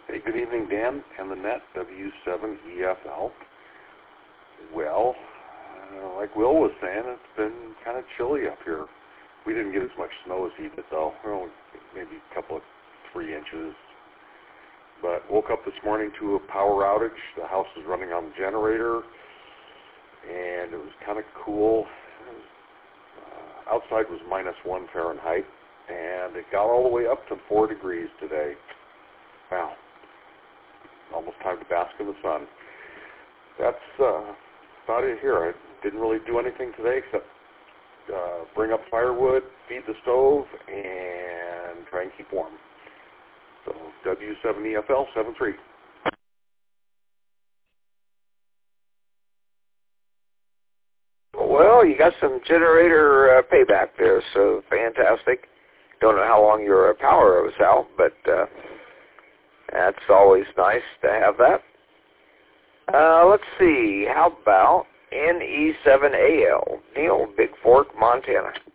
Hey, good evening, Dan and the net, W7EFL. Well, like Will was saying, it's been kind of chilly up here. We didn't get as much snow as he did, though. Well, maybe a couple of 3 inches. But woke up this morning to a power outage. The house was running on the generator, and it was kind of cool. Outside was -1 Fahrenheit, and it got all the way up to 4 degrees today. Wow. Almost time to bask in the sun. That's about it here. I didn't really do anything today except bring up firewood, feed the stove, and try and keep warm. So W7EFL 73. Well, you got some generator payback there, so fantastic. Don't know how long your power was out, but that's always nice to have that. Let's see, how about NE7AL, Neil, Big Fork, Montana.